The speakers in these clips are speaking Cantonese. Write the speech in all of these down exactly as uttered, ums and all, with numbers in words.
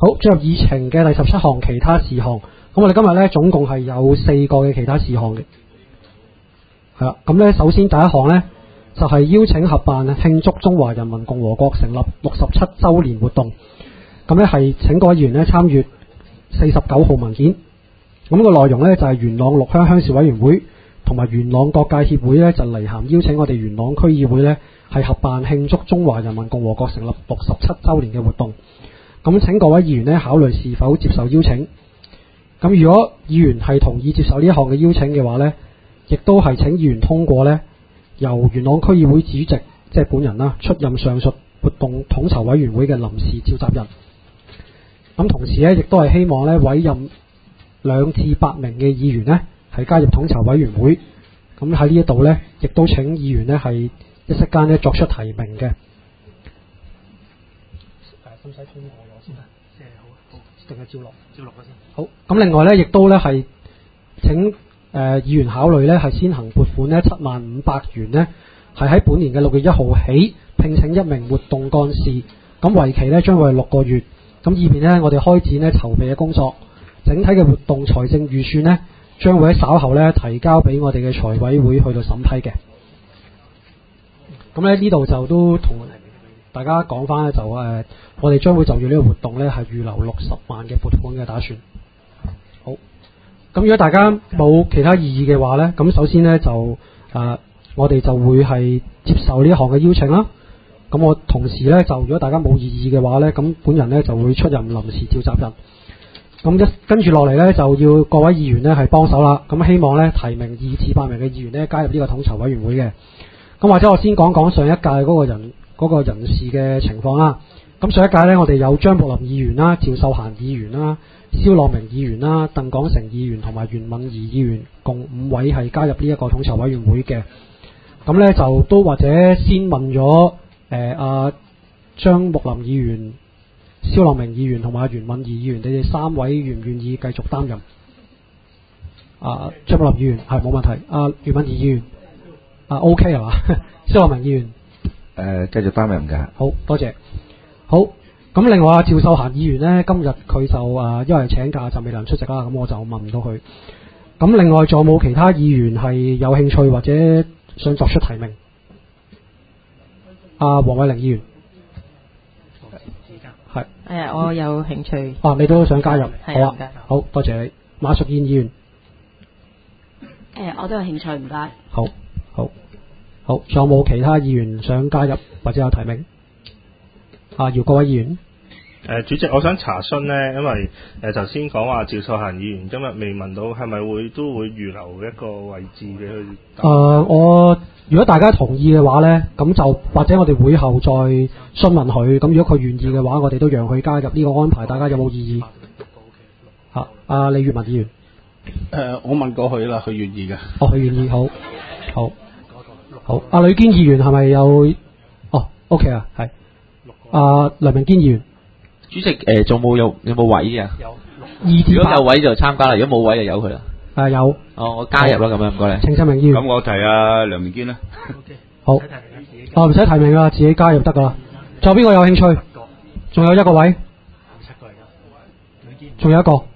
好，進入議程嘅第十七項其他事項。咁我哋今日咧總共係有四個嘅其他事項嘅。係啦，咁咧首先第一項咧就係、是、邀請合辦慶祝中華人民共和國成立六十七週年活動。咁咧係請各位議員咧參閱四十九號文件。咁、那個內容咧就係、是、元朗六鄉鄉事委員會同埋元朗各界協會咧就嚟函邀請我哋元朗區議會咧係合辦慶祝中華人民共和國成立六十七週年嘅活動。咁請各位議員咧考慮是否接受邀請。咁如果議員係同意接受呢一項嘅邀請嘅話呢，亦都係請議員通過呢由元朗區議會主席即係本人啦出任上述活動統籌委員會嘅臨時召集人。咁同時呢，亦都係希望呢委任兩至八名嘅議員呢係加入統籌委員會。咁喺呢一度呢，亦都請議員呢係一息間呢作出提名嘅。使唔使通過咗先啊？即係好，定係照落？照落先。好，咁另外咧，亦都咧係請誒、呃、議員考慮咧，係先行撥款咧七萬五百元咧，係喺本年嘅六月一號起聘請一名活動幹事，咁為期咧將會係六個月，咁以便咧我哋開展咧籌備嘅工作。整體嘅活動財政預算咧，將會喺稍後咧提交俾我哋嘅財委會去到審批嘅。咁咧呢度就都同大家講翻咧，就誒、呃，我哋將會就住呢個活動咧，係預留六十萬嘅撥款嘅打算。好，咁如果大家冇其他異議嘅話咧，咁首先咧就誒、呃，我哋就會係接受呢一項嘅邀請啦。咁我同時咧就如果大家冇異議嘅話咧，咁本人咧就會出任臨時召集人。咁一跟住落嚟咧，就要各位議員咧係幫手啦。咁希望咧提名二至八名嘅議員咧加入呢個統籌委員會嘅。咁或者我先講講上一屆嗰個人。嗰個人事嘅情況啦，咁上一屆呢，我哋有張木林議員啦、趙秀嫻議員啦、蕭樂明議員啦、鄧廣成議員同埋袁敏儀議員，共五位係加入呢一個統籌委員會嘅。咁呢，就都或者先問咗誒阿張木林議員、蕭樂明議員同埋袁敏儀議員，你哋三位願唔願意繼續擔任？啊，張木林議員係冇問題，阿、啊、袁敏儀議員啊 OK 係嘛？蕭樂明議員。 誒、呃，繼續擔任㗎。 好多謝。好，咁另外阿趙秀嫻議員呢，今日佢就誒、呃、因為請假就未能出席啦，咁我就問唔到佢。咁另外仲有冇其他議員係有興趣或者想作出提名？阿黃偉玲議員係。 誒，我有興趣。 啊，你都想加入？ 好啊，好多謝你。馬淑燕議員。 誒，我都有興趣，唔該。 好，好。好，仲有冇其他議員想加入或者有提名？啊，姚國偉議員。 誒、呃，主席，我想查詢呢，因為誒頭先講話趙秀嫻議員今日未問到，係咪會都會預留一個位置俾佢？ 誒、呃，我如果大家同意嘅話呢，咁就或者我哋會後再詢問佢。咁如果佢願意嘅話，我哋都讓佢加入呢個安排。大家有冇異議？嚇、啊，阿李月文議員。誒、 呃，我問過佢啦，佢願意嘅。 哦，佢願意，好，好。好，阿呂堅議員係咪有？哦 ，OK 啊，係。阿梁明堅議員， 主席誒，仲冇有有冇位啊？有。二至八。 如果有位就參加啦，如果冇位就由佢啦。 誒有。 哦，我加入啦，咁樣唔該你。 程振明議員。 咁我提阿梁明堅啦。 好。哦，唔使提名啦，自己加入得噶啦。仲有邊個有興趣？仲有一個位。仲有一個。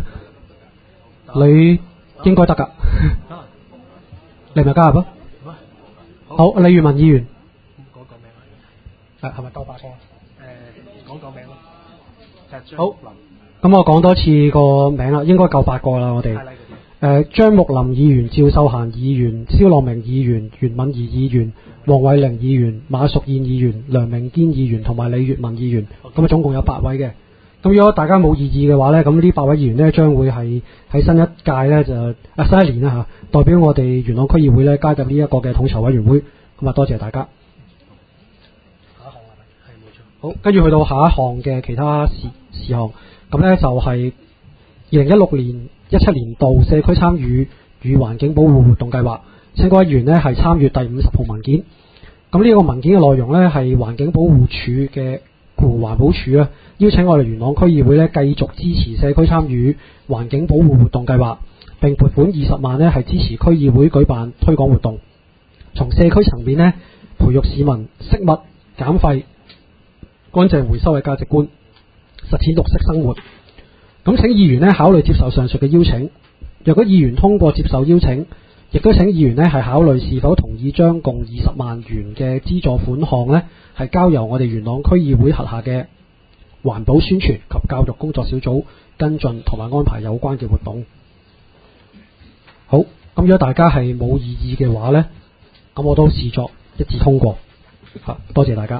你應該得噶。你咪加入啊！好，李月文議員。講個名啊！係咪夠八個？誒、呃，講個名咯。好，咁我講多次個名啦，應該夠八個啦，我哋。誒，張木林議員、趙秀嫻議員、蕭樂明議員、袁敏儀議員、黃偉玲議員、馬淑燕議員、梁明堅議員同埋李月文議員，咁啊總共有八位嘅。咁如果大家冇異議嘅話呢，咁呢八位議員呢將會係喺新一屆呢，就啊新一年啦嚇，代表我哋元朗區議會呢加入呢一個嘅統籌委員會。咁啊多謝大家。下一項係咪？係冇錯。好，跟住去到下一項嘅其他事事項，咁呢就係二零一六年一七年度社區參與與環境保護活動計劃，請各位議員呢係參與第五十號文件。咁呢個文件嘅內容呢係環境保護署嘅。環保署啊，邀請我哋元朗區議會咧繼續支持社區參與環境保護活動計劃，並撥款二十萬咧係支持區議會舉辦推廣活動，從社區層面咧培育市民惜物減廢、乾淨回收嘅價值觀， 實踐綠色生活。咁請議員呢考慮接受上述嘅邀請。若果議員通過接受邀請，亦都請議員呢係考慮是否同意將共二十萬元嘅資助款項呢係交由我哋元朗區議會轄下嘅環保宣傳及教育工作小組跟進同埋安排有關嘅活動。好，咁如果大家係冇異議嘅話呢，咁我都視作一致通過。吓，多謝大家。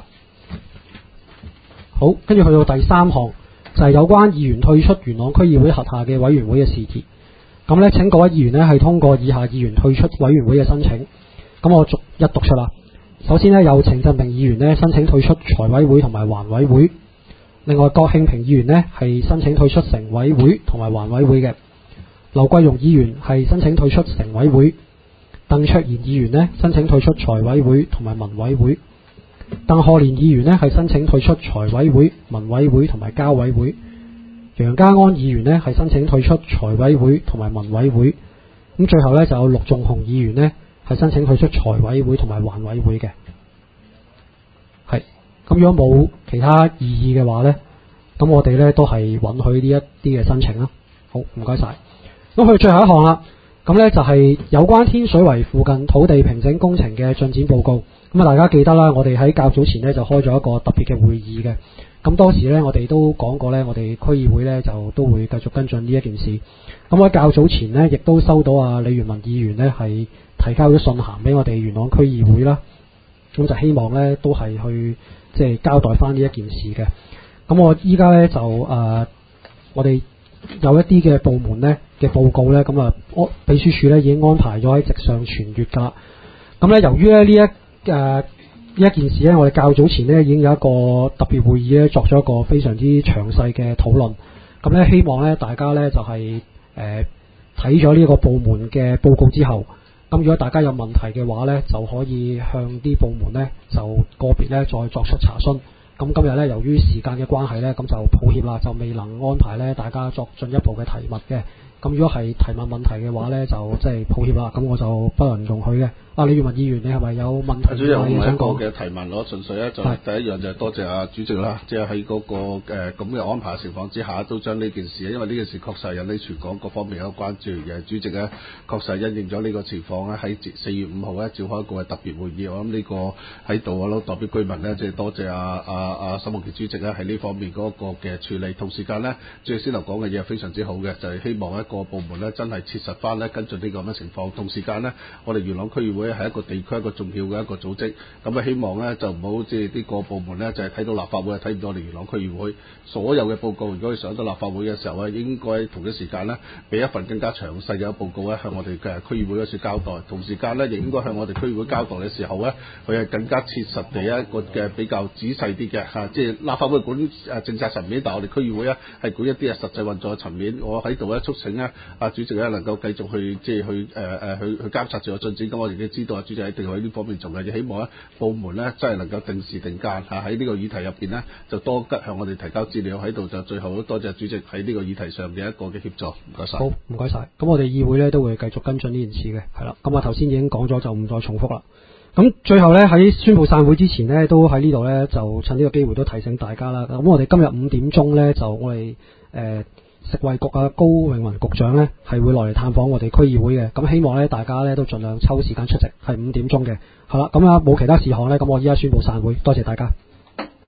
好，跟住去到第三項就係、是、有關議員退出元朗區議會轄下嘅委員會嘅事宜。咁呢，請各位議員呢係通過以下議員退出委員會嘅申請。咁我逐一讀出啦。首先呢，有程振明議員呢申請退出財委會同埋環委會。另外，郭慶平議員呢係申請退出城委會同埋環委會嘅。劉桂容議員係申請退出城委會。鄧卓賢議員呢申請退出財委會同埋民委會。鄧賀年議員呢係申請退出財委會、民委會同埋交委會。楊家安議員呢係申請退出財委會同埋民委會。咁最後呢，就有陸頌雄議員呢係申請退出財委會同埋環委會嘅。係咁，如果冇其他異議嘅話呢，咁我哋呢都係允許呢一啲嘅申請啦。好，唔該晒。咁去最後一項啦。咁呢就係有關天水圍附近土地平整工程嘅進展報告。咁啊，大家記得啦，我哋喺較早前呢就開咗一個特別嘅會議嘅。咁當時呢，我哋都講過呢，我哋區議會呢就都會繼續跟進呢一件事。咁喺較早前呢，亦都收到啊李元文議員呢係提交咗信函俾我哋元朗區議會啦。咁就希望呢都係去即係交代翻呢一件事嘅。咁我依家呢，就誒、呃，我哋有一啲嘅部門呢嘅報告呢，咁啊，秘書處呢已經安排咗喺直上傳閱噶啦。咁呢，由於咧呢一誒。呃呢一件事呢，我哋較早前呢已經有一個特別會議呢，作咗一個非常之詳細嘅討論。咁呢，希望呢大家呢就係誒睇咗呢個部門嘅報告之後，咁如果大家有問題嘅話呢，就可以向啲部門呢就個別呢再作出查詢。咁今日呢，由於時間嘅關係呢，咁就抱歉啦，就未能安排呢大家作進一步嘅提問嘅。咁如果係提問問題嘅話呢，就即係抱歉啦，咁我就不能容許嘅。啊，李元文議員，你係咪有問題？ 主席，我唔係一個嘅提問，我純粹咧就第一樣就係多謝阿主席啦，即係喺嗰個誒咁嘅安排情況之下，都將呢件事，因為呢件事確實引起全港各方面有關注嘅。主席咧確實因應咗呢個情況咧，喺四月五號咧召開一個特別會議，我諗呢個喺度我都代表居民咧，即係多謝阿阿阿沈夢傑主席咧喺呢方面嗰個嘅處理。同時間咧，主席先頭講嘅嘢非常之好嘅，就係、是、希望一個部門咧真係切實翻咧跟進呢個咁嘅情況。同時間咧，我哋元朗區議會係一個地區一個重要嘅一個組織，咁啊希望咧就唔好即係呢個部門咧就係、是、睇到立法會睇唔到我哋元朗區議會所有嘅報告。如果佢上到立法會嘅時候咧，應該同一時間咧俾一份更加詳細嘅報告咧向我哋嘅區議會嗰處交代。同時間咧亦應該向我哋區議會交代嘅時候咧，佢係更加切實地一個嘅比較仔細啲嘅嚇，即係立法會管誒政策層面，但係我哋區議會咧係管一啲啊實際運作嘅層面。我喺度咧促請咧啊主席咧能夠繼續去即係去誒誒、呃、去去監察住個進展。咁我哋都知道啊主席一定喺呢方面做嘅，希望咧部門咧真係能夠定時定間嚇喺呢個議題入邊咧就多吉向我哋提交資料喺度。就最後都多謝主席喺呢個議題上嘅一個嘅協助，唔該晒。好，唔該晒。咁我哋議會咧都會繼續跟進呢件事嘅，係啦。咁我頭先已經講咗，就唔再重複啦。咁最後咧喺宣布散會之前呢，都喺呢度咧就趁呢個機會都提醒大家啦。咁我哋今日五點鐘咧就我哋誒、呃、食衛局啊高永文局長咧係會落嚟探訪我哋區議會嘅。咁希望咧大家咧都盡量抽時間出席，係五點鐘嘅。好啦，咁啊冇其他事項咧，咁我依家宣布散會，多謝大家。